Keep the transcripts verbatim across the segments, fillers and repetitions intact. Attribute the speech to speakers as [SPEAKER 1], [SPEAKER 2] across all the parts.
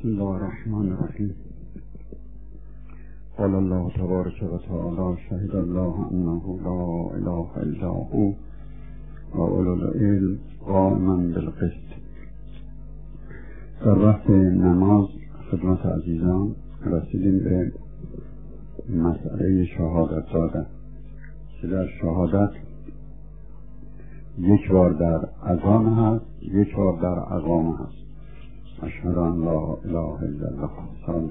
[SPEAKER 1] بسم الله الرحمن الرحیم. قال الله تبارک و تعالی شهد الله انه لا اله الا هو و اولو العلم قائما بالقسط. در وقت نماز خدمت عزیزان رسیدیم به مسئله شهادت دادن که در شهادت یک بار در اذان هست، یک بار در اقامه هست. اشهد ان لا اله الا الله.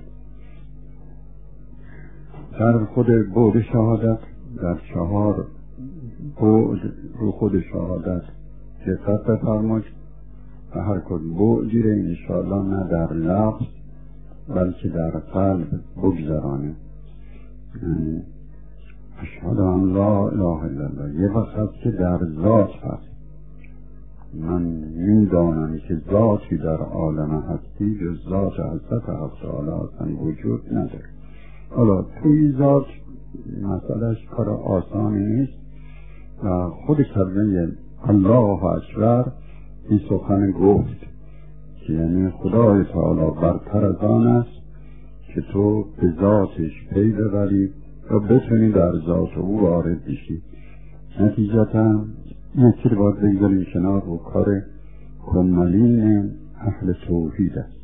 [SPEAKER 1] در خود بعد شهادت، در چهار بعد رو خود شهادت دقت بفرمایید و هر کدوم بعدی رو انشاءالله نه در لفظ بلکه در قلب بگذرانه. یعنی اشهد ان لا اله الا الله یه وقت که در ذات هست، من میدانم که ذاتی در عالم هستی جز ذات حضرت حق تعالی اصلا وجود نداره. حالا توی ذات مسئلهش کار آسانی نیست و خود کلمه الله اکبر این سخن گفت که یعنی خدای تعالی برتر از آن است که تو به ذاتش پی ببری و بتونی در ذات او وارد بشی. نتیجتا یکی رو باید بگذاریم کنار و کار کمالین اهل توحید است.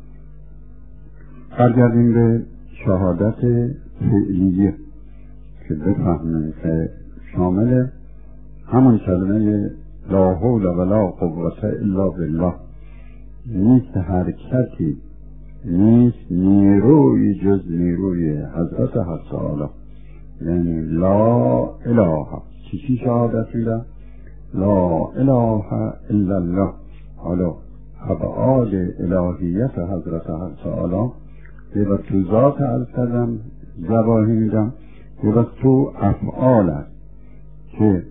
[SPEAKER 1] برگردیم به شهادت فعلیه که بفهمیم که شامل همون کلمه لا حول ولا قوة الا بالله، نیست حرکتی، نیست نیروی جز نیروی حضرت حق تعالی. یعنی لا اله، چی چی شهادت میدن؟ لا اله الا الله. حالا ابعاد الهیت حضرت حق تعالی یه وقت تو ذات عرض کردم زواهی میدم، یه وقت تو افعال است که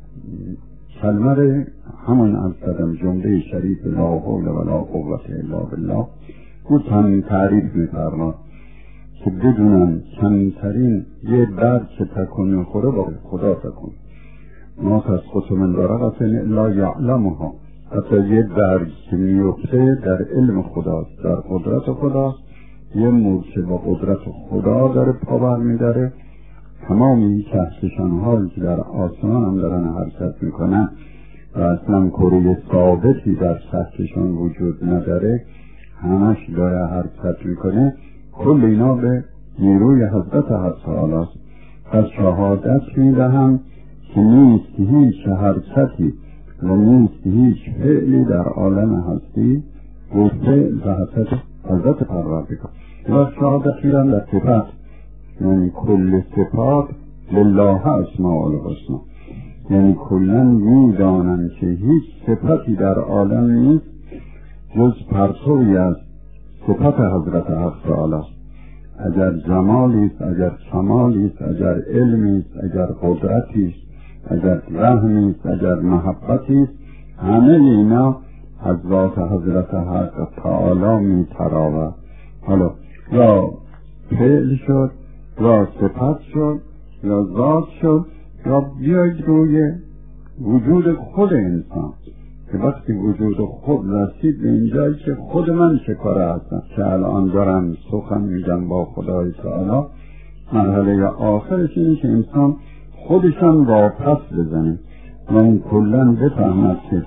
[SPEAKER 1] کلمه رو همون عرض کردم جمله شریف لا حول ولا قوة الا بالله او چند تعریف میفرماد که بدونن کمترین یه درد که تکون میخوره با خدا تکون ما تسقط من ورقة الا یعلمها. حتی یه درد که میفته در علم خداست، در قدرت خداست. یه موج با قدرت خدا داره پاور میداره. تمام این کهکشان هایی که در آسمان هم دارن حرکت میکنن و اصلا کره ثابتی در کهکشان وجود نداره، همش داره حرکت میکنه. کل اینا به نیروی حضرت حق تعالی است. پس شهادت میدهم که نیست هیچ حرکتی و نیست هیچ فعلی در عالم هستی گفته و حضرت حضرت پروردگار. و شهادت میدم در صفت، یعنی کل صفات لله اسماء الحسنی، یعنی کلن میدانن که هیچ صفتی در عالم نیست جز پرتوی از صفت حضرت حق تعالی است. اگر جمالی است، اگر کمالی است، اگر علمی است، اگر قدرتی است، اگر رحمی است، اگر محبتی است، همه اینا از ذات حضرت حق تعالی میتراود. حالا یا فعل شد یا صفت شد یا ذات شد یا بیاید روی وجود خود انسان که وقتی وجود خود رسید به اینجایی که خود من چه کاره هستم که الان دارم سخن میگم با خدای تعالی، مرحله آخرش اینه که انسان خودشان واپس بزنه و این کلن بفهمد که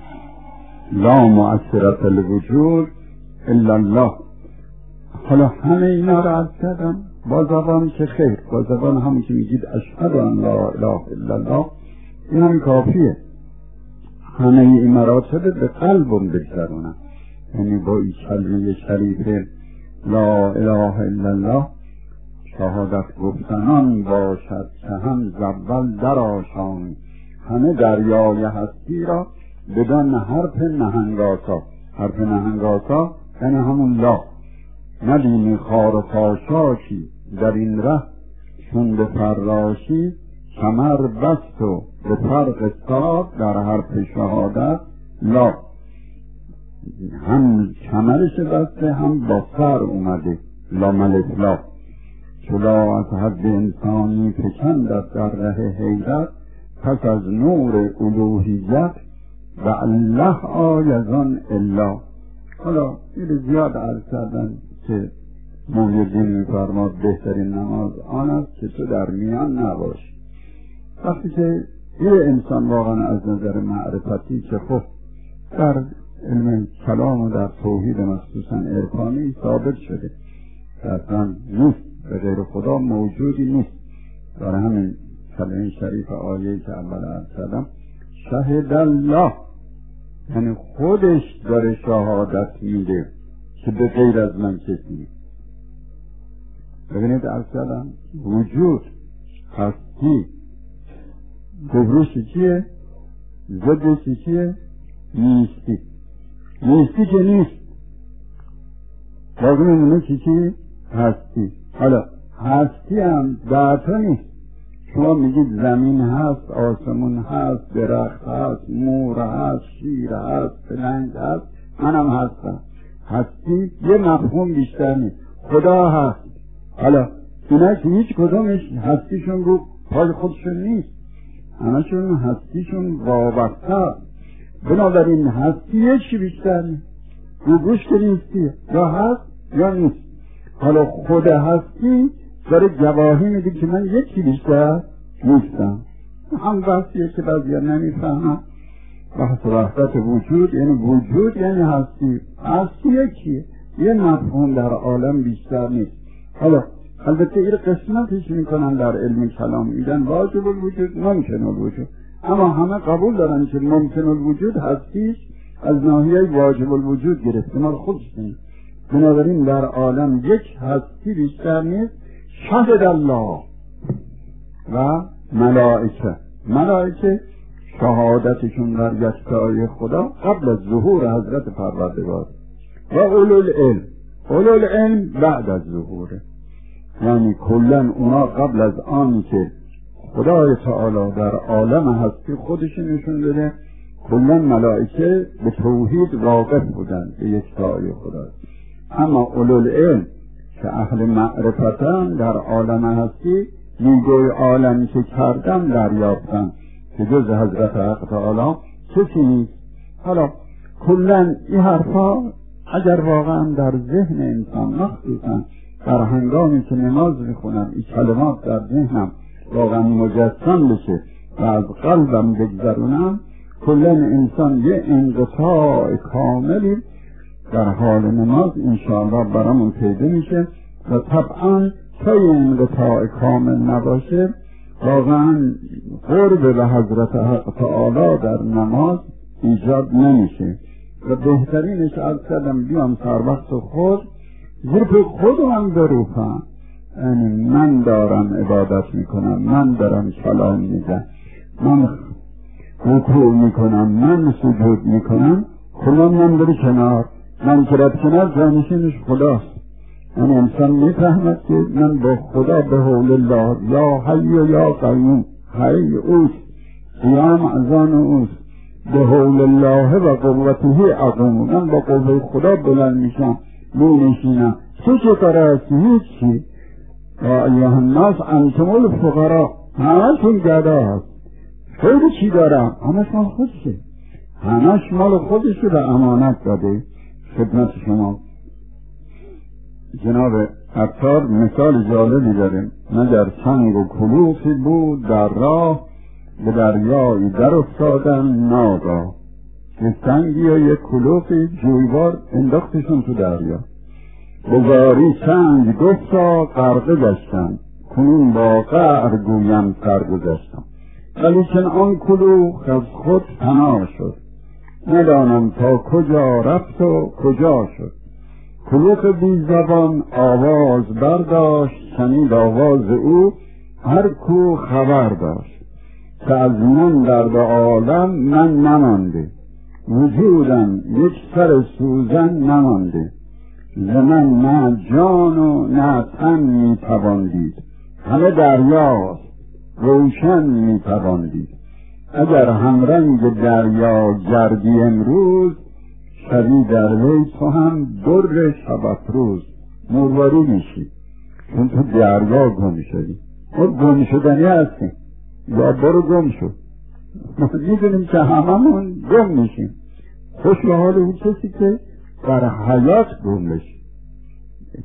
[SPEAKER 1] لا مؤثرت الوجود الا الله. حالا همه اینا را عرض کردم با زبان که خیر، با زبان همون که میگید اشهد ان لا اله الا الله، این هم کافیه. همه این مراتب به قلبم بگذرونم، یعنی با این کلمه شریف لا اله الا الله شهادت گفتنان باشد که هم زول در آشان همه دریای هستی را بدان حرف نهنگاسا. حرف نهنگاسا یعنی همون لا. ندیمی خار و خاشاکی در این ره چون به فراشی کمر بست و به فرق ساد در حرف شهادت لا. هم کمرش بسته هم با سر اومده لا ملک لا. چلا از حد انسانی فکندد در ره حیرت پس از نور الوهیت و الله آیزان الا. حالا این زیاد عرض کردن که محی‌الدین می‌فرماد بهترین نماز آن است که تو در میان نباشی. وقتی که یه انسان واقعا از نظر معرفتی که خب در علم کلام و در توحید مخصوصا عرفانی ثابت شده که اصلا نیست، به غیر خدا موجودی نیست. برای همین کلمه شریف آیه‌ای که اول عرض کردم شهد الله، یعنی خودش داره شهادت میده که به غیر از من کسی نیست. ببینید عرض کردم وجود، هستی، گفروشی چیه؟ ضدشی چیه؟ نیستی. نیستی که نیست، باقی میمونه چی چی؟ هستی. حالا هستی هم در تو نیست. شما میگید زمین هست، آسمون هست، درخت هست، مور هست، شیر هست، پلنگ هست، منم هستم. هستی یه مفهوم بیشتر نیست. خدا هست. حالا اینا که هیچ کدومش هستیشون رو پای خودشون نیست، همشون هستیشون وابسته. بنابراین هستی یکی بیشتر نیست. رو گوش که نیستیه، یا هست یا نیست. حالا خود هستی داره گواهی میده که من یکی بیشتر نیستم. هم بحثیه که بعضی ها نمیفهمن. بحث وحدت وجود یعنی وجود یعنی هستی. هستی یکیه، یه مفهوم در عالم بیشتر نیست. حالا البته این قسمتش میکنن در علم کلام، میگن واجب الوجود ممکن الوجود، اما همه قبول دارن که ممکن الوجود هستیش از ناحیه واجب الوجود گرفته، مال خودش نیست. بنابراین در عالم یک هستی بیشتر نیست. شهد الله و ملائکه. ملائکه شهادتشون در یکتایی خدا قبل از ظهور حضرت پروردگار و اولوالعلم. اولوالعلم بعد از ظهوره، یعنی کلن اونا قبل از آنی که خدای تعالی در عالم هستی خودش نشون داده، کلن ملائکه به توحید واقف بودن، به یکتایی خدا. اما اولوالعلم که اهل معرفتن در عالم هستی میگوی عالمی که کردن دریافتن که جز حضرت حق تعالی کسی نیست. حالا کلن این حرفا اگر واقعا در ذهن انسان مخصوصا در هنگامی که نماز میخونم این کلمات در ذهنم واقعا مجسم بشه و از قلبم بگذرونم، کلن انسان یه انقطاع کاملی در حال نماز انشاءالله برامون پیدا میشه و طبعا تا یه انقطاع کامل نباشه واقعا قرب به حضرت حق تعالی در نماز ایجاد نمیشه. و بهترینش از کردم بیام سر وقت خود زیر به خودم بروفم، یعنی من دارم عبادت میکنم، من دارم کلام میگم، من رکوع میکنم، من سجود میکنم، خدا من بری کنار، من که رد کنار جانشینش خداست. یعنی انسان میفهمد که من با خدا به حول الله یا حی و یا قیوم، حی اوست، قیام ازان اوست، به حول الله و قوته اقوم، من با قوه خدا بلند میشم می نشینم. تو چه کار هستی؟ هیچی. یا ایها الناس انتم الفقراء، همشون گدا هست. خیلی چی دارم؟ همش مال خودشه، همش مال خودشه و امانت داده خدمت شما. جناب عطار مثال جالبی داریم. مگر سنگ و کلوخی بود در راه، به دریایی در افتادن ناگاه. یه سنگی یا یک کلوخی جویبار انداختشون تو دریا. بزاری سنگ گفتا غرقه گشتم، کنون با قعر گویم سرگذشتم. ولیکن آن کلوخ از خود پناه شد، ندانم تا کجا رفت و کجا شد. کلوخ بی زبان آواز برداشت، شنید آواز او هر کو خبر داشت. که از من در دو عالم من نمانده، وجودم یک سر سوزن نمانده. ز من نه جان و نه تن میتوان دید، همه دریاست روشن میتوان دید. اگر همرنگ دریا گردی امروز، شبی در وی تو هم در شب افروز. مرواری میشی چون تو دریا گم شدی. ما گم شدنی هستیم، یا برو گم شد. ما میدونیم که هممون گم میشیم. خوش به حال اون کسی که در حیات گم بشی.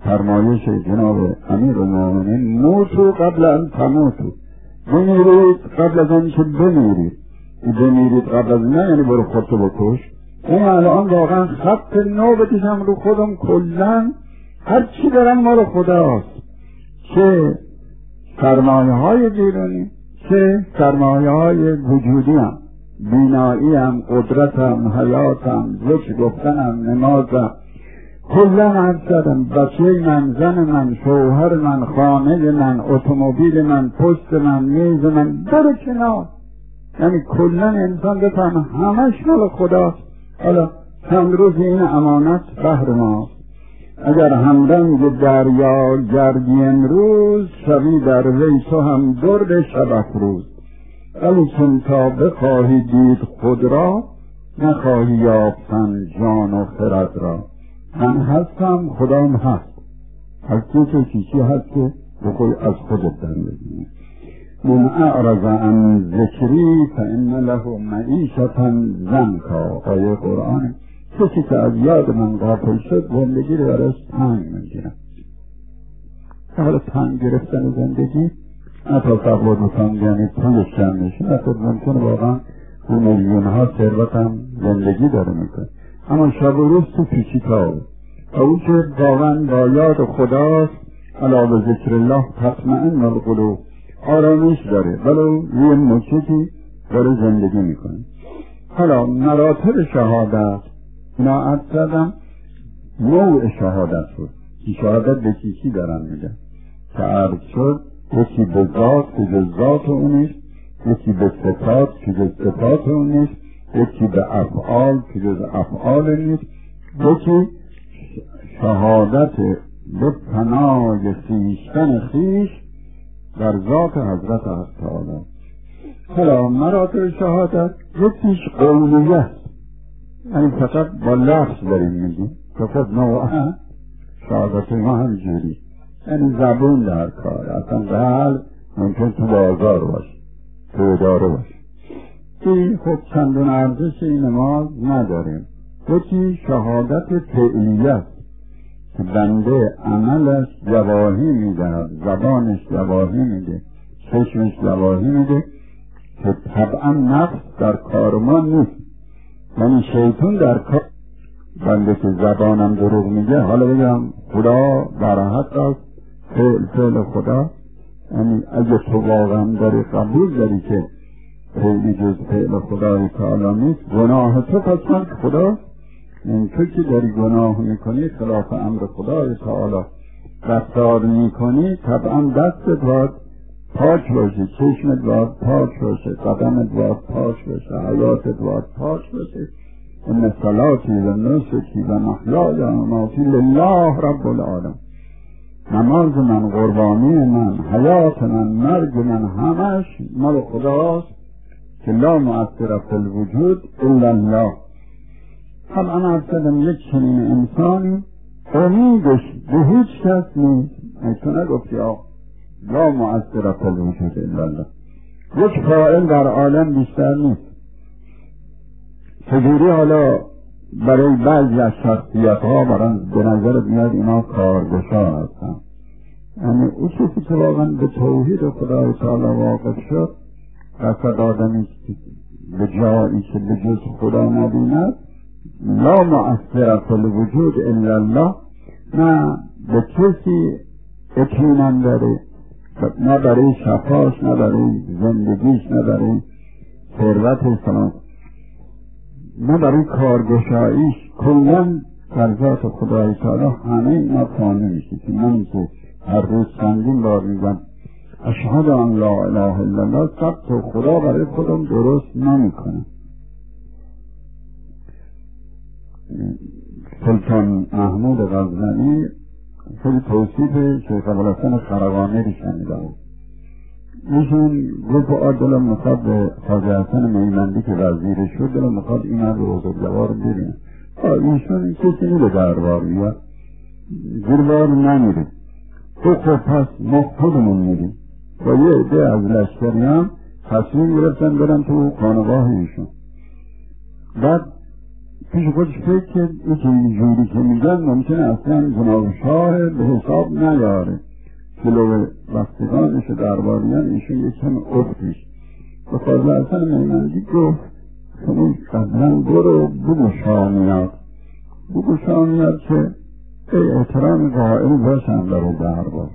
[SPEAKER 1] فرمایش جناب امیر المؤمنین موتو قبل ان تموتو، بمیرید قبل از آن که بمیرید. بمیرید قبل از نه یعنی برو خودتو بکش. این الان واقعا خط نو بکشم رو خودم، کلن هر چی دارم مال خداست، چه سرمایه های بیرونی چه سرمایه های وجودی هم، بینایی هم، قدرتم، حیاتم، ذکر گفتنم، نمازم، کلن عرض کردم، بچه من، زن من، شوهر من، خانه من، اتومبیل من، پست من، میز من، برو کنار. یعنی کلن انسان بفهم همش مال خداست. حالا چند روز این امانت بهر ماست. اگر همرنگ دریا گردی امروز، شبی در وی تو هم درد شب افروز. ولی چون تا بخواهی دید خود را، نخواهی یافتن جان و خرد را. من هستم، خدام هست. هستی تو چیچی هست که بخوی از خودت در بزنی. من اعرض عن ذکری فإن له معیشة ضنکا. آیه قرآن. کسی که از یاد من غافل شد زندگی رو براش تنگ میگیرم. حالا تنگ گرفتن زندگی نه تا قبل و تنگ یعنی پولش کم میشه، نه تا ممکنه واقعا اون میلیون ها ثروت هم زندگی داره میکنه، اما شب و روز تو پیچی تاوه. او که واقعا با یاد خداست، علاوه ذکر الله تطمئن القلوب، آرامش داره، ولو روی موچکی داره زندگی میکنه. حالا مراتب شهادت اینا عرض کردم، نوع شهادت شد که شهادت به چیزی دارن میگن که عرض شد، یکی به ذات که جز ذات اونیست، یکی به صفات که جز صفات اونیست، یکی به افعال که جز افعال نیست، یکی شهادت به پناه خویشتن خویش در ذات حضرت تعالی. حالا مراتب شهادت یکیش قولیت، یعنی فقط با لفظ داریم میگیم، فقط نوعا شهادت ما هم جوری، یعنی زبون در کار، اصلا قلب ممکن تو بازار باشه، تو اداره باشه. این خب چندون ارزش این ما نداریم. یکی شهادت فعلیت که بنده عملش گواهی میدهد، زبانش گواهی میده، چشمش گواهی میده که طبعا نفس در کار ما نیست، یعنی شیطان در کار بنده که زبانم دروغ میگه، حالا بگم خدا براحت است، فعل فعل خدا، یعنی اگه تو واقعا داری قبول داری که فعلی جز فعل خدای تعالی نیست، گناه تو پس خدا، این تو که داری گناه میکنی خلاف امر خدای تعالی رفتار میکنی، طبعا دستت باید پاک باشه، چشمت باید پاک باشه، قدمت باید پاک باشه، حیاتت باید پاک باشه. ان صلاتی و نسکی و محیای و مماتی لله رب العالمین. نماز من، قربانی من، حیات من، مرگ من، همش مال خداست که لا مؤثر فی الوجود الا الله. طبعا ارسدم یک چنین انسانی امیدش به هیچ کس نیست، تو نگفتی آقا لا مؤثر فی الوجود الا الله، یک فاعل در عالم بیشتر نیست. چجوری حالا برای بعضی از شخصیت ها برای به نظرت میاد اینا کارگشا هستن؟ یعنی او کسی که واقعا به توحید خدای تعالی واقف شد، قصد آدمی به جایی که به جز خدا نبیند، لا مؤثر فی الوجود الا الله، نه به کسی اطمینان داره، نه برای شفاش، نه برای زندگیش، نه برای ثروتش، نه برای کارگشاییش، کلن در ذات خدای تعالی همه اینا فانی میشه. که من که هر روز چندین بار میگم اشهد ان لا اله الا الله، ثبت خدا برای خودم درست نمیکنه. سلطان محمود غزنوی خیلی توصیف شیخ ابوالحسن خرقانی رو شنیدم. ایشون گفت آ دلم میخواد به خواجه حسن میمندی که وزیر شد، دلم میخواد این هم رو بزرگوار ببینه. ایشون کسی نیره دربار میاد، زیربار نمیره. تو خب پس ما خودمون میریم با یه عده از لشکریان تصمیم گرفتن برن تو خانقاه ایشون. بعد پیش خودش فکر کرد که اینجوری که میگن ممکنه اصلا جناب شاه به حساب نیاره، جلو بستگانش درباریان ایشون یکم افتیش به فاضل حسن میمندی گفت شما قبلا برو بگو شاه میاد، بگو شاه میاد که ای احترام قائل باشم در دربار.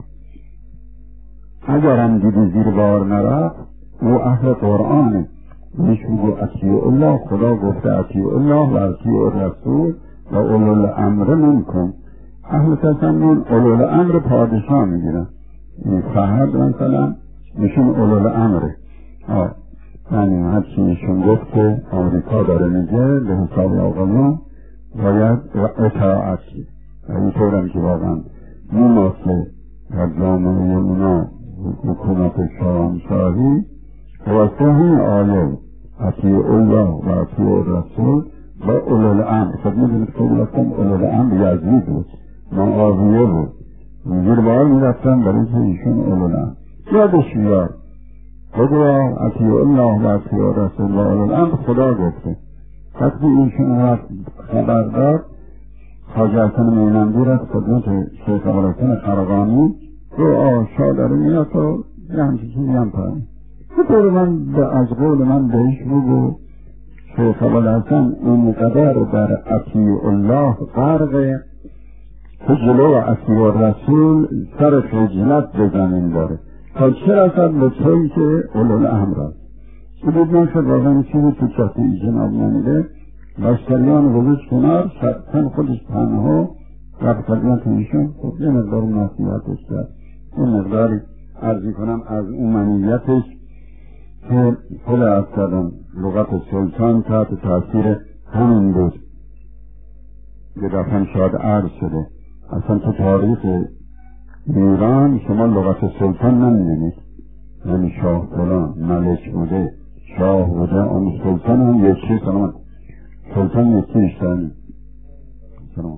[SPEAKER 1] اگرم دیدی زیر بار نرفت او اهل قرآنه، بهش بگو اطیع الله، خدا گفته اطیع الله و اطیع الرسول و اولو الامر منکم. اهل تسنن اولو الامر پادشاه میگیرن، فهد مثلا نشون اولو الامره. یعنی هرچی نشون گفت که آمریکا داره میگه به حساب آقایون باید اطاعت کنید. و اینطورم که واقعا میماسه در جامعه اونا حکومت شاهنشاهی واسه همین آیه اطیع الله و اطیع الرسول و اولو الامر. خب میدونید که بلکم اولو الامر یزید بود، معاویه بود، زیر بار میرفتن برای که ایشون اولو الامر. یادش بیار بگو اطیع الله و اطیع الرسول و اولو الامر خدا گفته. وقتی ایشون رفت خبر داد، حاجی حسن میمندی رفت خدمت شیخ ابوالحسن خرقانی رو آشا داره میاد و یه همچه چیزی هم پایین بطور من به از قول من بهش بگو شیخ ابوالحسن اینقدر در اطیع الله غرقه که جلو اطیع الرسول سر خجلت به زمین داره تا چه رسد به توی که اولو الامر است. سبود من شد واقعا چیزی تو چاهتی جناب نمیده بشتریان گذاشت کنار، شبتن خودش تنها رفت خدمت ایشون. خب یه مقدار نصیحتش کرد، یه مقداری عرضی کنم از اومنیتش که پل از کردم لغت سلطان تحت تاثیر همین بود. یه دفعه شاید عرض شده اصلا تو تاریخ ایران شما لغت سلطان نمیدونید، یعنی شاه فلان ملک بوده، شاه بوده، اون سلطان هم یکی سلام سلطان یکی اشتانی سلام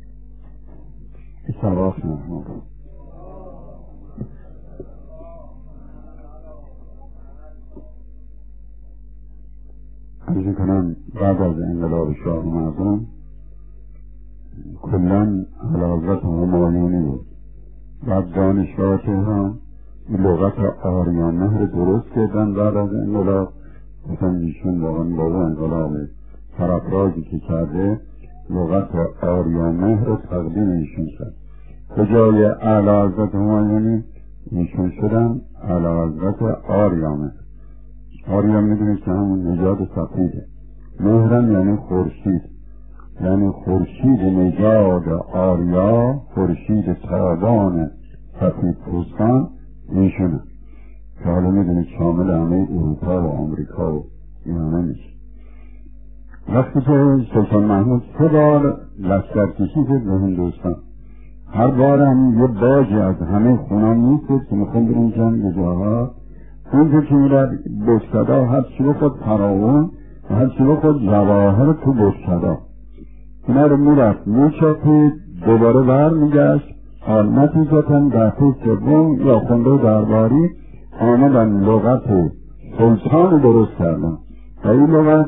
[SPEAKER 1] سلواف نحمد. عرضی کنم بعد از انقلاب شاه مردم کلن علاقت همایونی بود. بعد دانشگاه تهران لغت آریامه رو درست کردن بعد از انقلاب. مثلا ایشون واقعا بابا انقلاب سرافرازی که کرده لغت آریامه رو تقدیم ایشون شد. به جای اعلی حضرت همایونی ایشون شدن اعلی حضرت آریامه. آریامه میدونید که همون نژاد سفیده. مهرم یعنی خورشید، یعنی خورشید نژاد آریا، خورشید تابان سفید پوستان ایشونه که حالا میدونید شامل همه اروپا و آمریکا و این همه میشه. وقتی که سلطان محمود سه بار لشکر کشید به هندوستان، هر بارم یه باجی از همه خونان میسید که میخوام بریم جنگ جاها. اونجا که میرد بشکدا هر چی بخود پراون و هر چی بخود جواهر تو بشکدا اینا رو میرفت میچاپید دوباره بر میگشت. حال نتیجتاً دفعه سوم یا خونده درباری آمدن لغت سلطان درست کردن و این لغت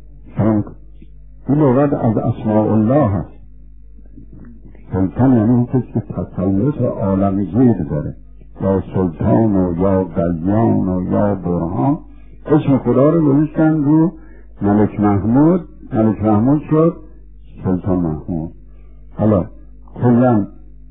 [SPEAKER 1] این لغت از اسماء الله هست. سلطان یعنی اون کسی که تسلط عالمگیر داره، یا سلطان و یا گلیان و یا برهان. اسم خدا رو گذاشتن رو ملک محمود. ملک محمود شد سلطان محمود. حالا کلاً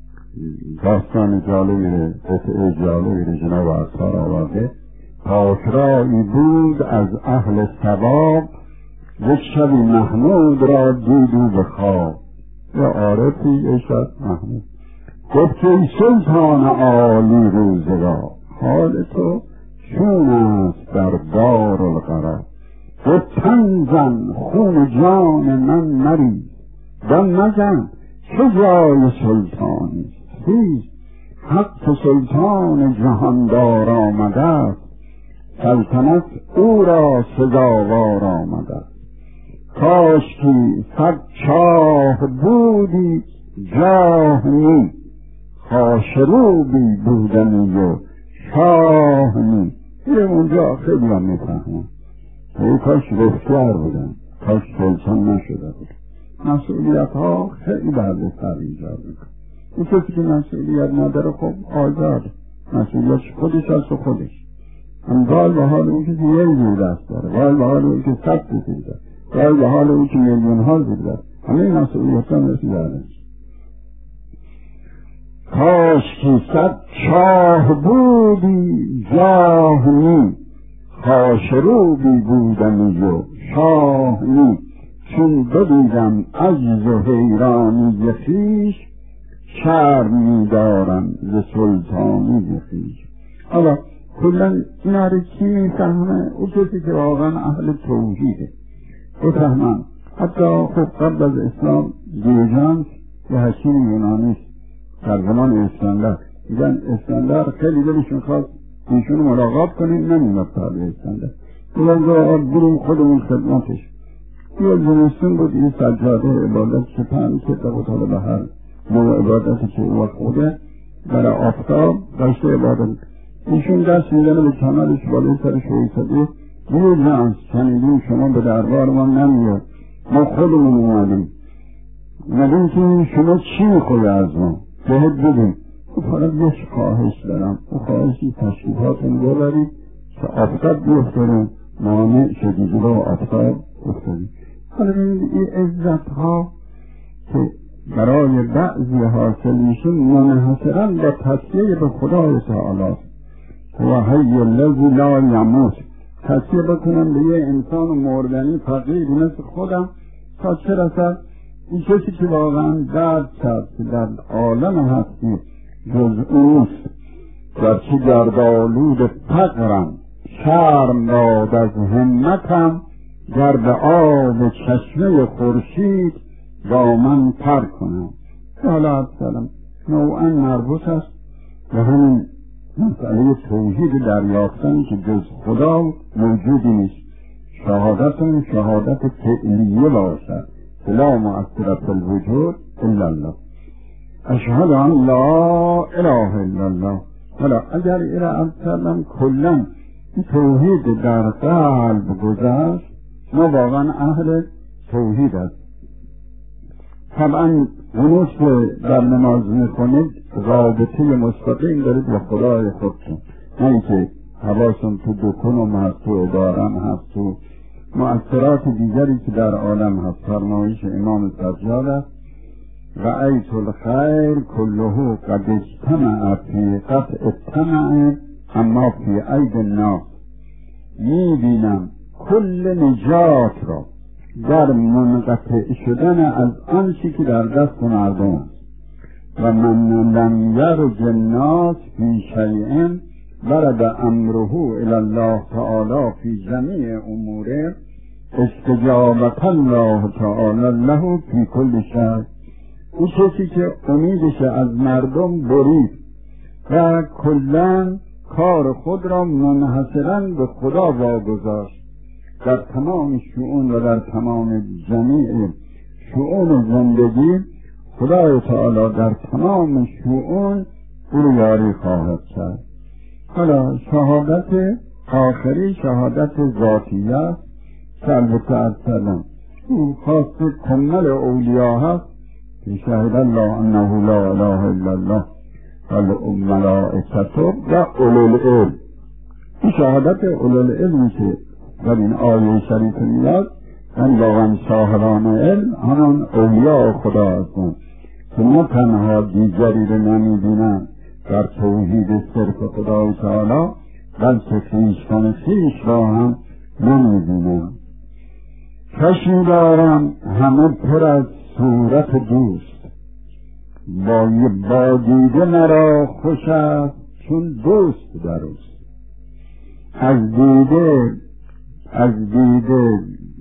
[SPEAKER 1] داستان جالبی قطعه جالبی جناب عطار آورده. پاکرایی بود از اهل ثواب، یک شبی محمود را دیدی به خواب. یا عارفی اشد محمود گفت که ای سلطان عالی روزگار، حال تو چون است در دار القرار. گفت تن زن خون جان من مریز، دم مزن چه جای سلطانی است. حق سلطان جهاندار آمده است، سلطنت او را سزاوار آمده است. کاش که صد چاه بودی جاه نی، خاشروبی بودنی و شاه نی. یه اونجا خیلی هم میفهمم ای کاش رفتار بودن، کاش سلطان نشده بود. مسئولیت ها خیلی برده‌تر ایجاد میکنه. اون کسی که مسئولیت نداره خب آزاده، مسئولیت خودش هست و خودش هم وال به حال اون که یه زیر دست داره، وال به حال اون که صد زیر دست، وال به حال اون که میلیون ها زیر دست. همه این مسئولیت ها مثل داره. کاش که صد چاه بودی جاهنی، خاشروبی بودمی و شاهنی، چون بدیدم عجز و حیرانی خویش، شرم می‌دارم ز سلطانی خویش. حالا کلا اینا رو کی میفهمه؟ اون کسی که واقعا اهل توحیده بفهمن. حتی خب قبل از اسلام دیوژانس یه حکیم یونانی در زمان اسکندر، میگن اسکندر خیلی دلشون خواست ایشون ملاقات کنیم، نمیمد پرده اسکندر بگن آقا بریم خودمون خدمتش. یه زمستون بود، این سجاده عبادت که پنج که تقاطال به هر نوع عبادتی که او خوده برای آفتاب داشته عبادت. ایشون دست میزنه به کمرش بالای سرش وایساده، دیر نه شنیدیم شما به دربار ما نمیاد، ما خودمون اومدیم اومدیم که شما چی میخوایی از ما بهت بدیم. او فقط یک خواهش دارم، او خواهشی تشریفاتون ببرید که آفتاب بیفتاریم، مانع شدیدی رو آفتاب افتادیم. حالا ببینید این عزت ها که برای بعضی حاصل میشه منحصرا با تسلیه به خدای تعالی و حی الذی لا یموت. تسلیه بکنم به یه انسان مردنی فقیر مثل خودم تا چه رسد این کسی که واقعا درد کرد که در عالم هستی جز اوست، گرچه گردآلود فقرم شرم داد از همتم، گر به آب چشمه خورشید دامن تر کنم. حالا افسلم نوعا مربوط است و همین مسئله توحید دریافتن که جز خدا موجودی نیست. شهادتون شهادت فعلیه باشد، لا مؤثر فی الوجود الا الله، اشهد ان لا اله الا الله. حالا اگر ایره افسلم کلن توحید در قلب گذشت ما واقعا اهل توحید است. طبعا اونوش که در نماز میکنید رابطه مستقیم دارید با خدای خودتون، نه اینکه حواسم تو دکون و هست تو ادارم هست تو مؤثرات دیگری که در عالم هست. فرمایش امام سجاد است رأیت الخیر کله قد اجتمع فی قطع الطمع اما فی عید الناس. میبینم کل نجات را در منقطع شدن از آنچه که در دست مردم است. و من لم یرج الناس فی شیء ورد امره الی الله تعالی فی جمیع اموره استجابت الله تعالی له فی کل شیء. او کسی که امیدش از مردم برید و کلن کار خود را منحصرا به خدا واگذاشت، در تمام شؤون و در تمام جمیع شؤون زندگی خدای تعالی در تمام شؤون او رو یاری خواهد کرد. حالا شهادت آخری شهادت ذاتیه است که البته ارسلم او خاص کمل اولیاء هست که شهد الله انه لا اله الا الله والملائکه و اولو العلم. این شهادت اولو العلمی که در این آیه شریف میاد من واقعا صاحبان علم همان اولیاء خدا هستند که نه تنها دیگری رو نمیبینن در توحید صرف خدای تعالی بلکه خویشتن خویش را هم نمیبینن. چشم دارم همه پر از صورت دوست، با با دیده مرا خوش است چون دوست دروست. از دیده از دیده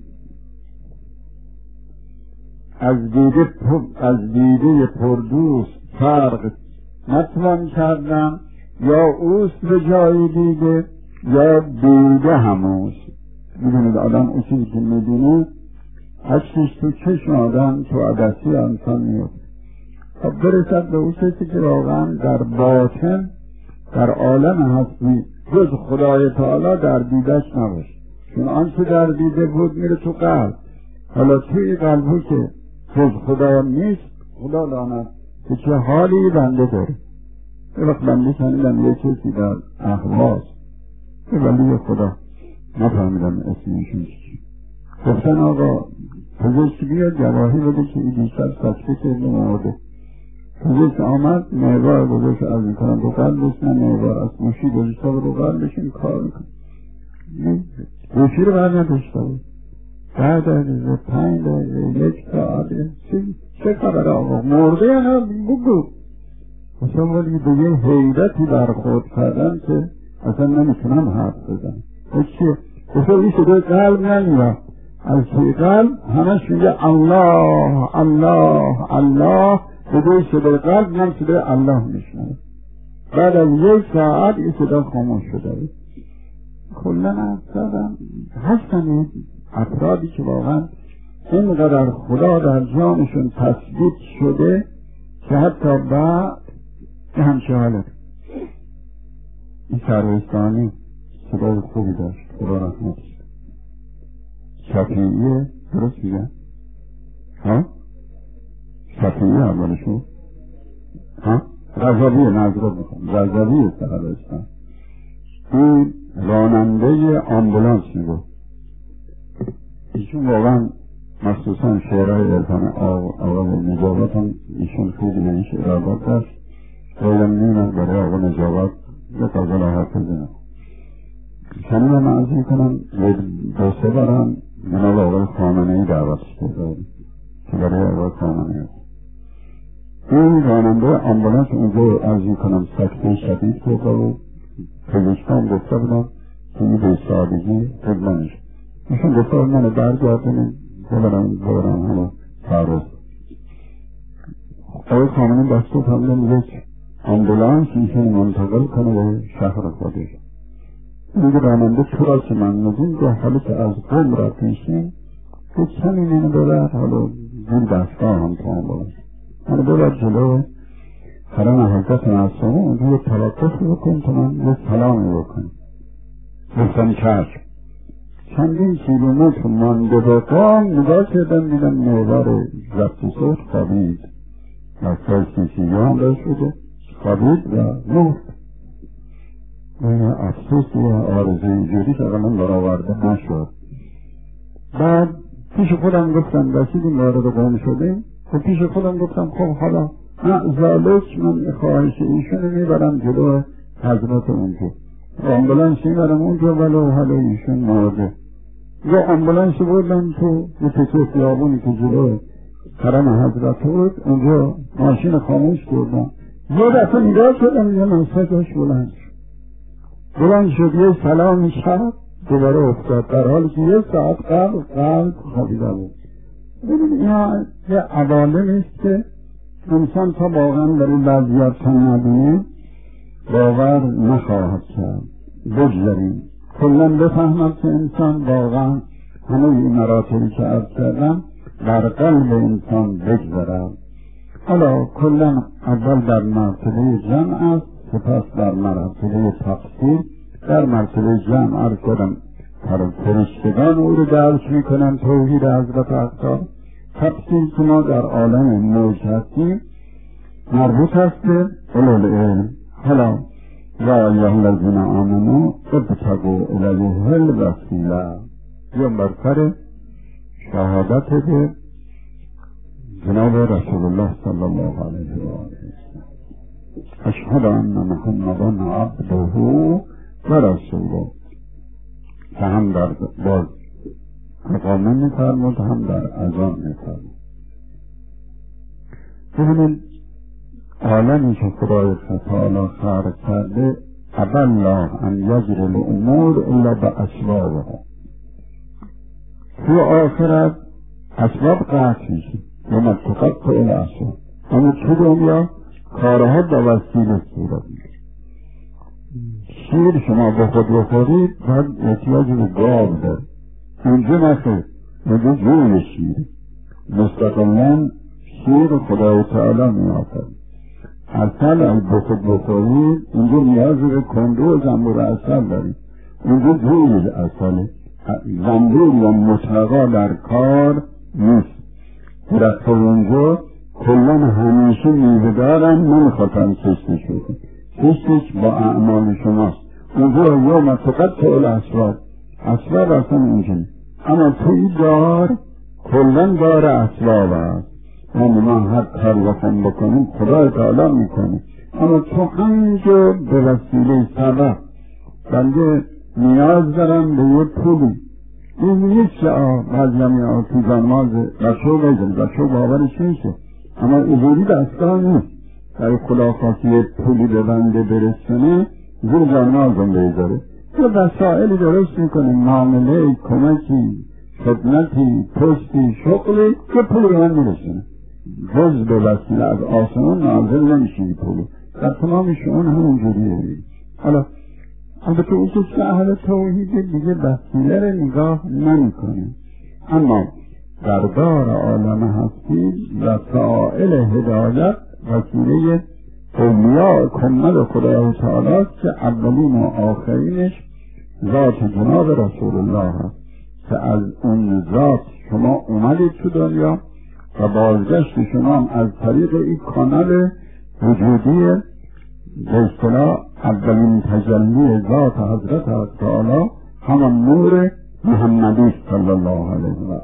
[SPEAKER 1] از دیده از دیده پردوست فرق نتوان کردم، یا اوست به جای دیده یا دیده هموست. میدونید آدم اون چیزی که میدونه عکسش تو چشم آدم تو عدسی انسان میفته. خب برسد به اون کسی که واقعا در باطن در عالم هستی جز خدای تعالی در دیدش نباشه، چون آنچه در دیده بود میره تو قلب. حالا توی قلبو که جز خدا نیست، خدا لعنت که چه حالی بنده داره. یه وقت بنده شنیدم یه کسی در اهواز که ولی خدا نفهمیدم اسمشون چی، گفتن آقا پزشک بیا گواهی بده که این دیشب سکته کرده مرده. پزشک آمد معیار گذاشت از میکنم رو قلبش، نه معیار از موشی گذاشته رو قلبش این کار میکن گوشی رو بر نداشته بود. بعد از پنج دقیقه یک ساعت چه خبر آقا مرده یا نه بگو. اصلا ولی به یه حیرتی برخورد کردن که اصلا نمیتونم حرف بزنم. چیه؟ اصلا این شده قلب نمیاد از توی قلب همش میگه الله الله الله، به دوی شده قلب من شده الله میشنه. بعد از یک ساعت این صدا خاموش شده بود. کلن از کردم هستن افرادی که واقعا اینقدر خدا در جانشون تثبیت شده که حتی بعد به همچه حالت. این سروستانی صدای خوبی داشت، خدا رحمت شد. شفیعیه درست میگه ها؟ شفیعیه اولشون ها؟ رضویه نظرت میکنم رضویه سروستان. این راننده آمبولانس میگه ایشون واقعا مخصوصا شعرهای عرفان آقا نجابت هم ایشون خوبی نمیشه ارادت داشت. خیلی میمونم برای آقا نجابت یک غزل حافظ نه شنیم هم عرض میکنم دو سه بارم منال آقای خامنه ای دعوت شده که برای آقای خامنه ای این راننده آمبولانس اونجا عرض میکنم سکته شدید کرده و پزشکان گفته بودم که این به سادگی خود نمیشه. ایشون گفته بود منو برگردونیم ببرم ببرم همه تعرض. آقای خامنه دستو فرمودن یک آمبولانس ایشون منتقل کنه به شهر خودش. میگه راننده تو را که من نزیم که حالا که از قوم را پیشیم که کمی منو ببر حالا زیر دستگاه هم تو آمبولانس منو ببر جلو حرم حضرت معصومه اونجا یه توقف بکن تا من یه سلامی بکن. گفتم چشم. چندین کیلومتر مانده به قام نگاه کردم دیدم معیار ضبط صوت خوابید و سایسیسی هم داشت بوده خوابید و مرد. افسوس و آرزه اینجوری که من برآورده نشد. بعد پیش خودم گفتم رسیدیم وارد قوم شدیم و پیش خودم گفتم خب حالا معذالک من خواهش ایشونو میبرم جلو حضرت اونجا آمبولانس میبرم اونجا ولو حالا ایشون مرده. یا آمبولانس بردم تو یه تکه خیابونی که جلو حرم حضرت بود اونجا ماشین خاموش کردم. یه دفعه نگاه کردم یه منصدش بلند شد بلند شد یه سلامی کرد دوباره افتاد در حالی که یه ساعت قبل قلب خوابیده بود. ببینید اینا یه عوالم است که انسان تا واقعا در این وضعیت تا نبینه باور نخواهد کرد. بگذاریم کلن بفهمد که انسان واقعا همه این مراتبی که عرض کردم در قلب انسان بگذارد. حالا کلن اول در مرتبه جمع است، سپس در مرتبه تفصیل. در مرتبه جمع عرض کردم فرشتگان او رو درک میکنن توحید حضرت اقدار. تفصیل که ما در عالم موج هستیم مربوط است به علل علم. حالا یا ایها الذین آمنوا ابتغوا الیه الوسیله یا برتر شهادت به جناب رسول الله صلی الله علیه و آله اشهد ان محمدا عبده و رسوله که هم در باز اقامه میفرمود هم در اذان میفرمود. ببینید عالمی که خدای تعالی خلق کرده ابا الله ان یجری الامور الا باسبابها. تو آخرت اسباب قطع میشه یوم تقطع الاسباب، اما تو دنیا کارها با وسیله صورت میشه. شیر شما به خود بخورید باید احتیاج به گاو دارید، اونجا نخیر اونجا جوی شیره مستقلا شیر خدای تعالی میآفرید. اصل از به خود بخورید اونجا نیاز به کندو و زنبور اصل دارید، اونجا جوی اصله زنبور یا مطلقا در کار نیست. درخت اونجا کلن همیشه میوه دارن، نمیخواستن کشتش بکن. کشتش با اعمال شماست. اونجا یوم تقطع الاسباب، اسباب اصلا اونجا، اما توی دار کلن دار اسباب هست. یعنی ما هر کار بخون بکنیم خدا تعالی میکنه، اما تو همینجا به وسیله سبب بنده نیاز دارم به یه پولی. این نیست که بعضی همی آه تو جانماز بچه ها بگذاری، بچه ها باورش میشه، اما ایزوری دستگاه نیست. در خدا خواست یه پولی به بنده برسونه زیر جانمازم بگذاره، یه وسائلی درست میکنه، معامله، کمکی، خدمتی، پستی، شغلی، یه پولی به من میرسونه. جز به وسیله از آسمان نازل نمیشه این پولی. در تمام شعون همون جوریه. حالا البته اون کسی که اهل توحید دیگه وسیله رو نگاه نمیکنه، اما در دار عالم هستی وسائل هدایت وسیله اولیاء کمد خدای تعالی است که اولین و آخرینش ذات جناب رسول الله هست که از اون ذات شما اومدید تو دنیا و بازگشت شما از طریق این کانال وجودی به اصطلاح اولین تجلی ذات حضرت تعالی همان نور محمدی صلی الله علیه و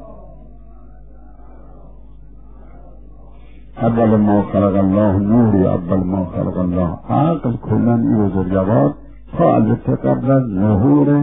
[SPEAKER 1] اول ما خلق الله نوری، اول ما خلق الله عقل، کلن این بزرگوار تا البته قبل از ظهور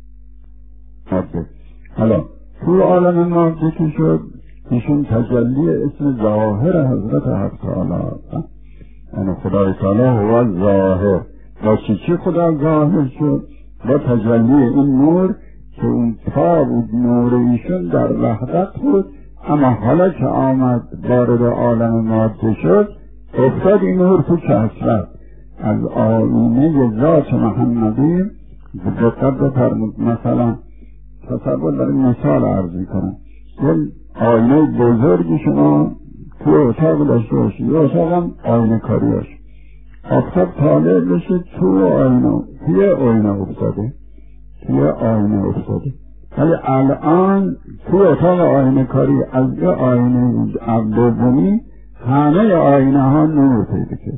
[SPEAKER 1] ماده. حالا تو عالم ماده که شد ایشون تجلی اسم ظاهر حضرت حق تعالی هست. یعنی خدای تعالی هو ظاهر. با چی چی خدا ظاهر شد؟ با تجلی این نور که اون تا بود نور ایشون در وحدت بود، اما حالا که آمد وارد عالم ماده شد افتاد این نور تو کسرت از آینه ذات محمدی. دقت بفرمود، مثلا تصور برای مثال عرض میکنم، یه آینه بزرگی شما توی اتاق داشته باشید، یه اتاق هم آینه کاری هاشت، آفتاب طالع بشه تو آینه، توی آینه افتاده توی آینه افتاده ولی الان توی اتاق آینه کاری از یه آینه دومی همه آینه ها نور پیدا کرد.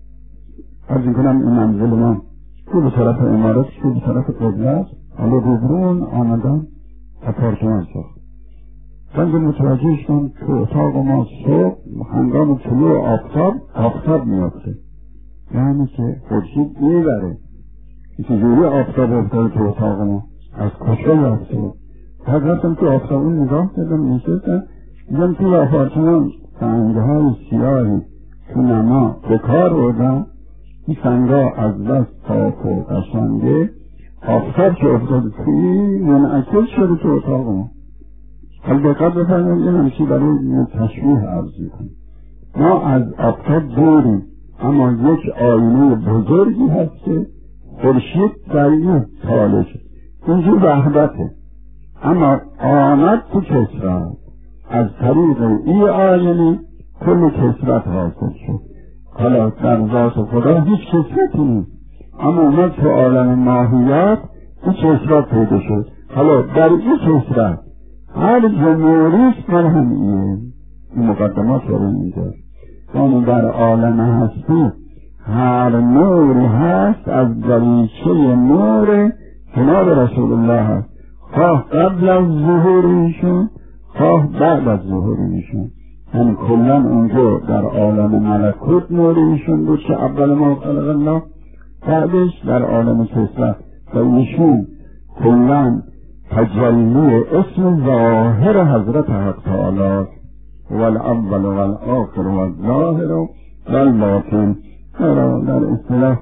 [SPEAKER 1] عرض میکنم این منزل ما تو به طرف امارات، تو به طرف قبله است، حالا روبرون آمدن اپارتمان ساخت. بنده متوجه شدم تو اتاق ما صبح هنگام طلوع آفتاب آفتاب میافته، یعنی که خورشید میبره. چجوری آفتاب افتاده تو اتاق ما؟ از کجا رفته؟ بعد رفتم تو آفتابون نگاه کردم، نشستم دیدم تو آپارتمان سنگهای سیاهی تو نما به کار بردم. این سنگها از بس صاف و قشنگه، آفتاب که افتاده توی منعکس شده تو اتاق ما. حال دقت بفرمایید، این همچی برای تشبیه عرض میکنم. ما از آفتاب دوریم، اما یک آینه بزرگی هست که خورشید در این طالع شد، اینجور وحدته، اما آمد تو کسرت، از طریق این آینه کل کسرت حاصل شد. حالا در ذات خدا هیچ کسرتی نیست، اما اومد تو عالم ماهیت این کسرت پیدا شد. حالا در این کسرت هر جمهوریست من هم ایه، این مقدمات رو اینجا، یعنی در عالم هستی هر نوری هست از دریچه نور جناب رسول الله هست، خواه قبل از ظهور ایشون خواه بعد از ظهور ایشون. یعنی کلن اونجا در عالم ملکوت نور ایشون بود که اول ما خلق الله، بعدش در عالم کسرت و ایشون کلن تجلی اسم ظاهر حضرت حق تعالی والاول والآخر والظاهر والباطن. در اصطلاح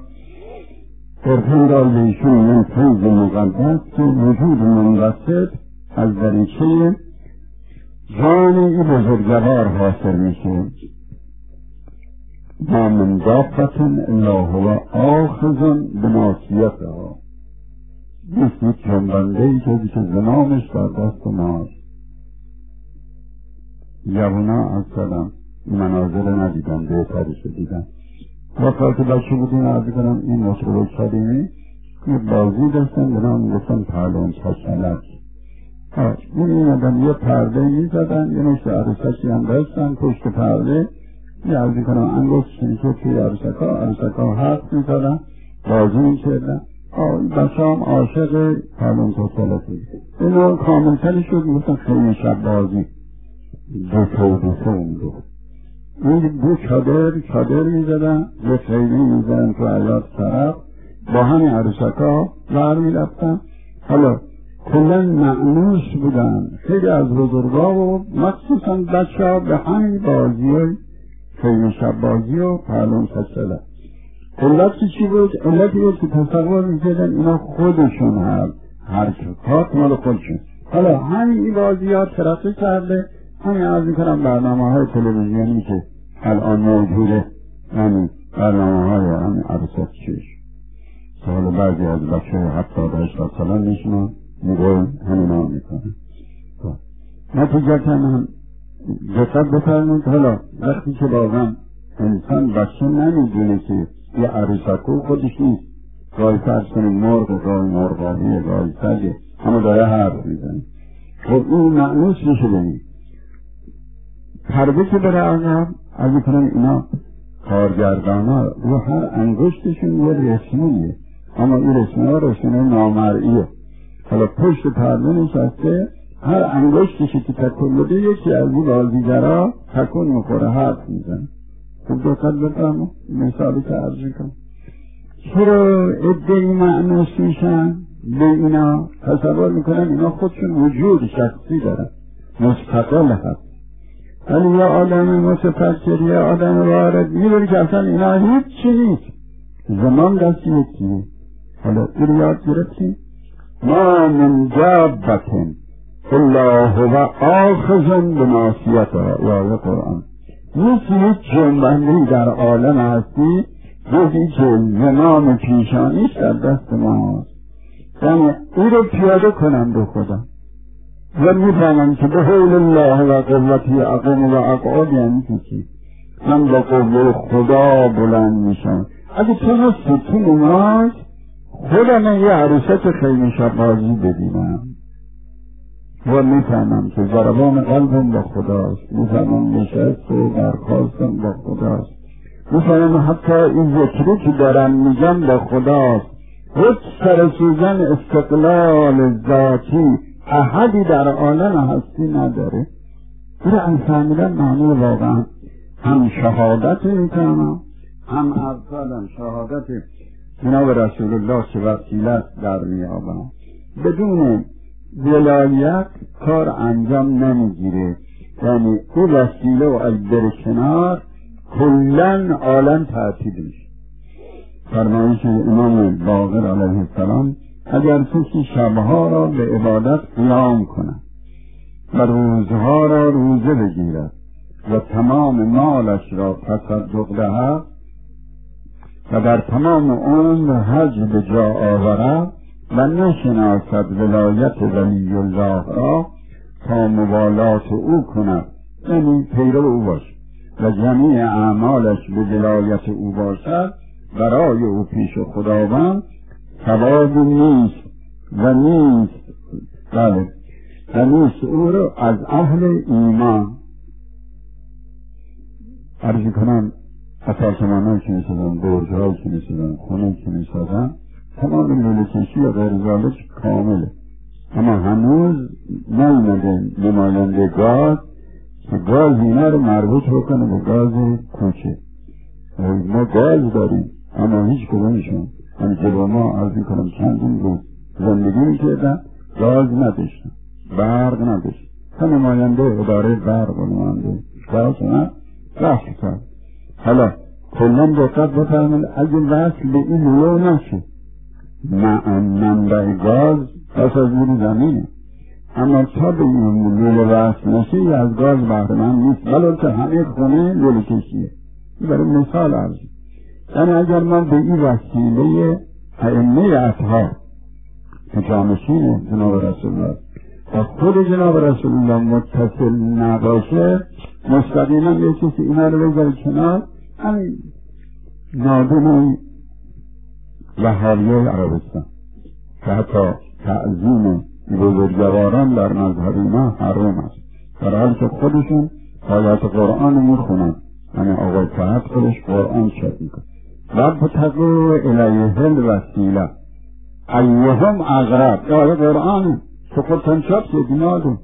[SPEAKER 1] فرهنگ آلیشون من فیض مقدس که وجود منبسط از دریچه جانی بزرگوار حاصل میشه. ما من دابة الا هو آخذ بناصیتها، نیست یک جنبنده ای که که زمامش در دست ماست. جوانا از سلام مناظر ندیدن، بهترش دیدن. وقتی که بچه بودیم عرضی کنم این مشروع کلیمی یه بازی داشتن به نام گفتن پهلوان چشمک. این ایمدن یه پرده میزدن، یه نشت عروسکی هم داشتن پشت پرده، یه عرضی کنم انگشتشون که توی عروسک ها عروسک ها حرف میزدن، بازی میکردن. بچه هم عاشق پرلون توسلتی اینو کاملتری شد، میگفتن خیلی شب بازی دو تو دو تو اون دو این دو چادر چادر میزدن، یه خیلی میزدن تو عیاد طرف، با همین عروسک ها بر میرفتن. حالا کلن معنوس بودن خیلی از بزرگا و مخصوصا بچه ها به همین بازی های خیلی شب بازی و پرلون توسلت. علتی چی بود؟ علتی بود که تصور میکردن اینا خودشون هم حرکات مال خودشون. حالا همین این بازی ها ترقی کرده، همین عرض میکنم برنامه های تلویزیونی که الان موجوده، همین برنامه های همین عرصت چیش سال بعضی از بچه هفتاد هشتاد سالان میشنن میگوی همین ها میکنن. نتیجه هم دقت بفرمید. حالا وقتی که واقعا انسان بچه نمیدونه که یه عروسکو خودش نیست، گاهی فرض کنیم مرغ، گاهی مرغابیه، گاهی سگه، همه داره حرف میزنه. خب این معنوس میشه بینید پرده که بره آقا از کنم اینا کارگردان ها رو هر انگشتشون یه رسمونیه، اما این رسمه ها رسمه نامرئیه. حالا پشت پرده نشسته، هر انگشتشی که تکون بده یکی از این بازیگرها تکون میخوره، حرف میزنه. خب دقت بفرمو مثالی که عرض میکنم. چرا ادعی معنوس میشن به اینا؟ تصور میکنن اینا خودشون وجود شخصی دارن، مستقل هست، ولی یه آدم متفکر، یه آدم وارد میبینی که اصلا اینا هیچ چی نیست، زمان دستی یکیه. حالا این یاد گرفتیم ما من جابتن الله هو آخذن به ناصیتها، یا قرآن نیست هیچ جنبندهی در عالم هستی جزی که زمان پیشانیش در دست ماست. یعنی این رو پیاده کنم به خدا و میفهمم که به حول الله و قوتی اقوم و اقعاد، یعنی چی؟ من با قوه خدا بلند میشم. اگه تو هستی تو نماز خودم یه عروسک خیلی شب بازی ببینم و میفهمم که ضربان قلبم با خداست، میفهمم نشست و برخواستم با خداست، میفهمم حتی این ذکری که دارم میگم با خداست. هیچ سرسوزن استقلال ذاتی احدی در عالم هستی نداره. این هم فهمیدن معنی واقعا هم شهادت میکنم، هم افضالم شهادت جناب رسول الله که وسیلت در میابم. بدون ولایت کار انجام نمیگیره، یعنی او وسیله و از بر کنار کلن عالم تعطیل میشه. فرمایش امام باقر علیه السلام اگر کسی شبها را به عبادت قیام کند و روزها را روزه بگیرد و تمام مالش را تصدق دهد و در تمام عمر حج به جا آورد و نشناسد ولایت ولی الله را تا موالات او کند، یعنی پیرو او باشد و جمیع اعمالش به ولایت او باشد، برای او پیش خداوند ثواب نیست و نیست بله و نیست او رو از اهل ایمان. عرضی کنم اپارتمان های که میسازن، برج های که میسازن، خونه که میسازن، تمام لوله کشی و غیر ذالک کامله، اما هنوز نیامده نماینده گاز که گاز اینا رو مربوط بکنه به گاز کوچه. ما گاز داریم اما هیچ کدومشون هم جلو ما عرض میکنم چندین روز زندگی میکردن گاز نداشتن، برق نداشتن. تا نماینده اداره برق و نماینده گاز نه رفت کرد. حالا کلن دقت بفرمید اگه وصل به این لولو نشه، منبع گاز پس از بودی زمینه، اما تا به این لوله وصل نشه یا از گاز بهره من نیست، ولی که همه خونه لوله کشیه. این برای مثال عرض. یعنی اگر من به این وسیله ائمه اطهار که جانشین جناب رسول الله و خود جناب رسول الله متصل نباشه، مستقیما یه کسی اینا رو بذاره کنار، همین نادون وهابیه عربستان که حتی تعظیم بزرگواران در مذهب اینا حرام است، در حالی که خودشون آیات قرآن میخونن. یعنی آقای فهد خودش قرآن شد میکنه. رب تقو الیه الوسیله ایهم اقرب، آیه قرآن تو خودتان شد سیدینادو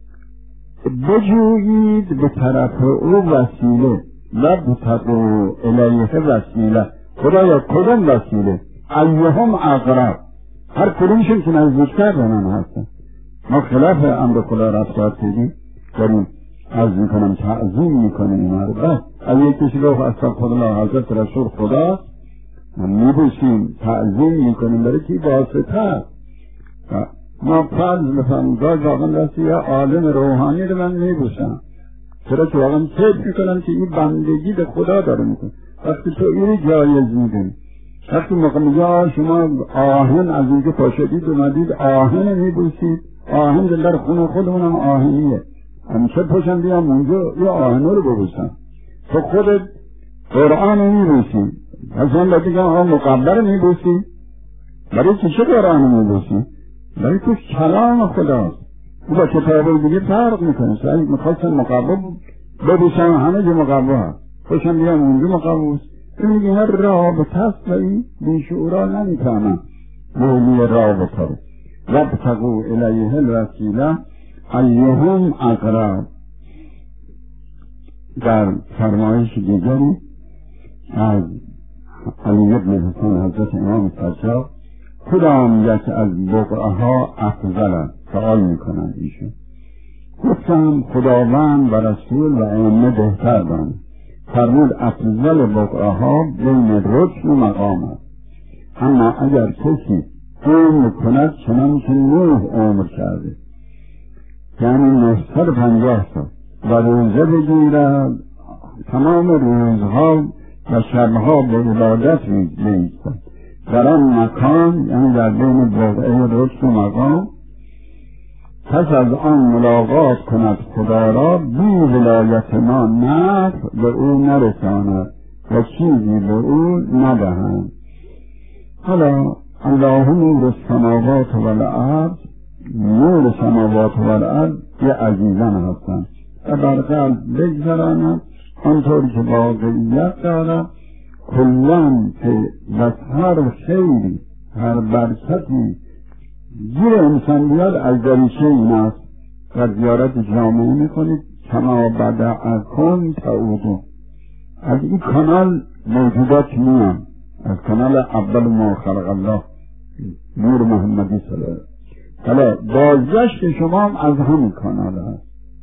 [SPEAKER 1] بجویید به طرف او وسیله. رب تقو الیه وسیله، خدایا کدام وسیله؟ ایهم اقرب، هر کدومشون که نزدیکتر به من هستن. ما خلاف امر خدا رفتار کردیم، داریم عرض میکنم تعظیم میکنیم اینا رو. بس اگه کسی گفت استغفرالله حضرت رسول خدا، من میبوسیم تعظیم میکنیم، برای کی؟ واسطه. ما فرض بفهم گاز واقعا راستی یه عالم روحانی رو من میبوسم، چرا که واقعا فکر میکنم که این بندگی به خدا داره میکنه. وقتی تو اینو جایز میدونی، وقتی موقع میگه شما آهن از اینکه پاشدید اومدید آهن میبوسید، آهن در خونه خودمونم آهنیه، همیشه پاشم بیام اونجا یه آهن رو ببوسم. تو خودت قرآن رو میبوسی، از اون باید بگم آن مقبر میبوسی. برای چه چه قرآن رو میبوسی؟ برای تو کلام خداست. او با کتابه دیگه فرق میکنه. سعی میخواستن مقبر ببوسم، همه جو مقبر هست، پاشم بیام اونجا مقبر. این میگه هر رابطه است و این بیشعورا نمیتونم مولی رابطه رو. رب تقو الیه الوسیله ایهم اقرب. در فرمایش دیگری از علی ابن حسین حضرت امام سجاد، کدام یک از بقعه افضل است؟ سوال میکنند ایشون. گفتم خداوند و رسول و ائمه بهتر دانند. فرمود افضل بقعه ها بین رکن و مقام است، اما اگر کسی عمر کند چنانکه نوح عمر کرده، یعنی نهصد و پنجاه سال، و روزه بگیرد تمام روزها و شبها به عبادت بایستد در آن مکان، یعنی در بین بقعه رکن و مقام، پس از آن ملاقات کند خدا را، بی ولایت ما نفع به او نرساند و چیزی به او ندهند. حالا الله نور السماوات و الارض، نور سماوات و الارض یه عزیزان هستند و بر قلب بگذراند آنطور که واقعیت دارد. کلان که بس هر خیری هر برکتی زیر انسان بیاد از دریچه این است و زیارت جامعه میکنید کما بدأکم تعودون. از این کانال موجودات میان، از کانال اول ما خلق الله نور محمدی صلی الله علیه و حالا بازگشت شما هم از همین کانال هست.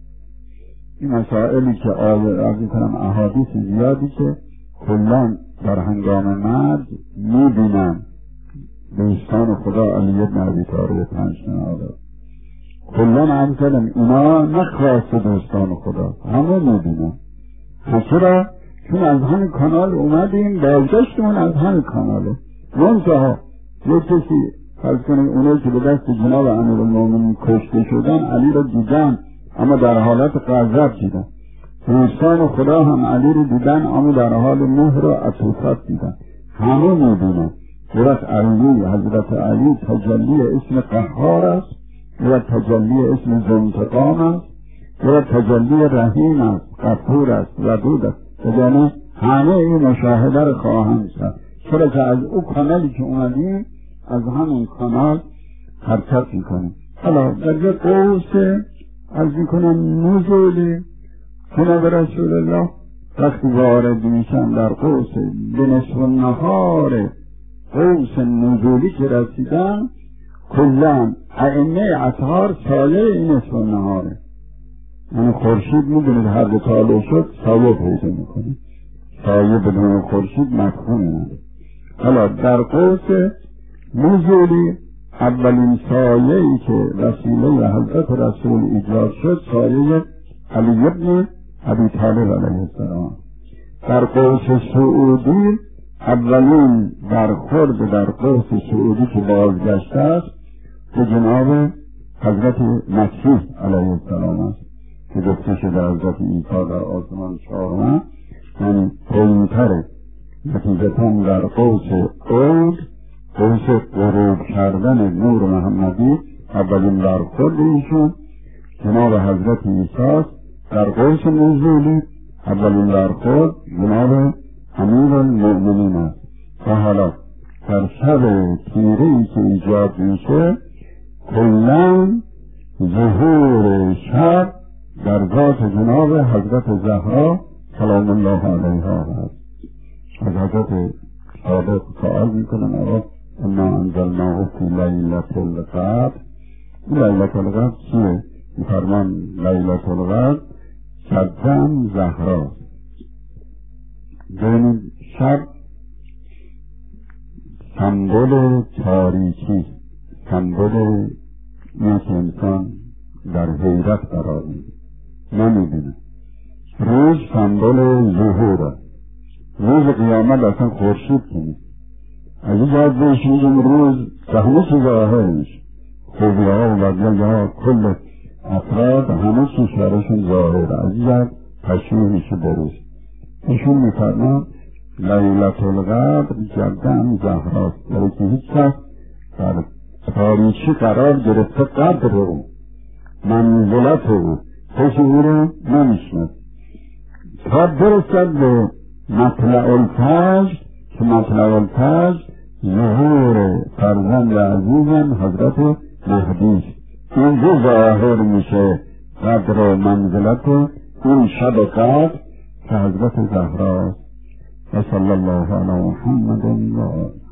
[SPEAKER 1] این مسائلی که آوردی کنم احادیث زیادی که کلان در هنگام مرگ میبینن دوستان خدا علی ابن ابی طالب پنج نهاده کلان هم کردم اینا نخواست دوستان خدا همه میبینن. چرا؟ چون از همین کانال اومدیم، بازگشتمون از همین کاناله. منتها یه کسی فرض کنید اونه که به دست جناب امیرالمومنین کشته شدن علی را دیدن اما در حالت غضب دیدن، دوستان خدا هم علی رو دیدن اما در حال مهر و عطوفت دیدن. همه میبینن. حضرت علی حضرت علی تجلی اسم قهار است و تجلی اسم ذوالانتقام است و تجلی رحیم است، غفور است، ودود است. یعنی همه این مشاهده رو خواهند کرد. چرا که از او کانالی که اومدیم از همون کانال حرکت میکنیم. حالا در یه قوس از میکنم نزولی جناب رسول الله وقتی وارد میشن در قوس به نصف النهار قوس نزولی که رسیدن، کلن ائمه اطهار سایه این نصف النهاره، یعنی خورشید میدونید هر دو طالع شد سایه پیدا میکنه، سایه بدون خورشید مفهومی نداره. حالا در قوس نزولی اولین سایه ای که وسیله حضرت رسول ایجاد شد سایه علی ابن ابی طالب علیه السلام. در قوس سعودی اولین برخورد در قوس سعودی که بازگشته است به جناب حضرت مسیح علیه السلام است که گفته شده حضرت عیسی در آسمان چهارم، یعنی پایین‌تره. نتیجتاً در قوس عود، قوس غروب کردن نور محمدی اولین برخورد ایشون جناب حضرت عیسی در قوس نزولی، اولین برخورد جناب امیرالمؤمنین است. و حالا در شب تیره ای که ایجاد میشه کلاً ظهور شب در ذات جناب حضرت زهرا سلام الله علیها هست. از حضرت صادق سوال میکنن آقا انا انزلناه فی لیلة القدر، لیلة القدر چیه؟ میفرمان لیلة القدر شبزن زهرا. ببینید شب سمبل تاریکی، سمبل یک انسان در حیرت قرار میده نمیبینه. روز سمبل ظهوره، روز قیامت اصلا خورشید کنید از این جهت بهش میگیم روز به همه چیز ظاهر میشه، خوبی ها و بدی ها کل افراد همه چیز شرشون ظاهره، از این جهت تشریح میشه به روز. ایشون میفرمان لیلة القدر جداً زهراست، برای که هیچ کس در تاریکی قرار گرفته قدر او منزلت او کسی او رو نمیشند تا برسد به مطلع الفجر که مطلع الفجر ظهور فرزند عزیزم حضرت مهدی است. اینجا ظاهر میشه قدر و منزلت اون شب قدر که حضرت زهراست. و صلی الله علی محمد و